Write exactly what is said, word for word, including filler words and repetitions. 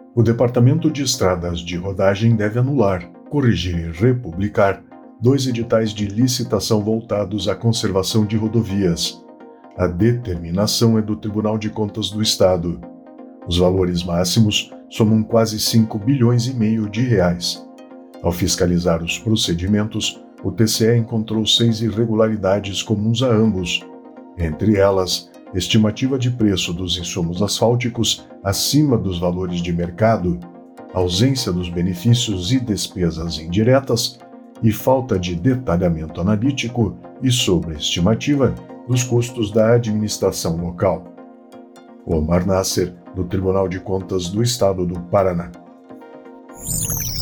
O Departamento de Estradas de Rodagem deve anular, corrigir e republicar dois editais de licitação voltados à conservação de rodovias. A determinação é do Tribunal de Contas do Estado. Os valores máximos somam quase cinco bilhões e meio de reais. Ao fiscalizar os procedimentos, o T C E encontrou seis irregularidades comuns a ambos. Entre elas, estimativa de preço dos insumos asfálticos acima dos valores de mercado, ausência dos benefícios e despesas indiretas e falta de detalhamento analítico e sobreestimativa dos custos da administração local. Omar Nasser, do Tribunal de Contas do Estado do Paraná.